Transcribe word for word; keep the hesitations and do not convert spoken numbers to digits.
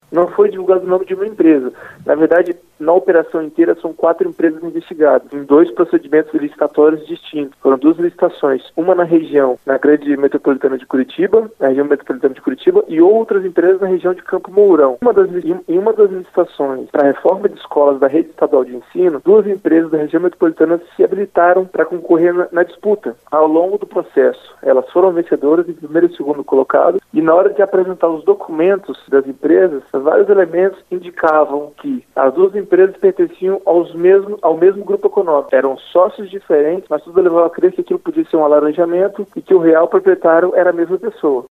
Não foi divulgado o nome de uma empresa. Na verdade, na operação inteira, são quatro empresas investigadas, em dois procedimentos licitatórios distintos. Foram duas licitações, uma na região, na grande metropolitana de Curitiba, na região metropolitana de Curitiba, e outras empresas na região de Campo Mourão. Uma das, em uma das licitações para a reforma de escolas da rede estadual de ensino, duas empresas da região metropolitana se habilitaram para concorrer na, na disputa. Ao longo do processo, elas foram vencedoras em primeiro e segundo colocado, e na hora de apresentar os documentos das empresas, vários elementos indicavam que as duas empresas pertenciam aos mesmos, ao mesmo grupo econômico. Eram sócios diferentes, mas tudo levava a crer que aquilo podia ser um alaranjamento e que o real proprietário era a mesma pessoa.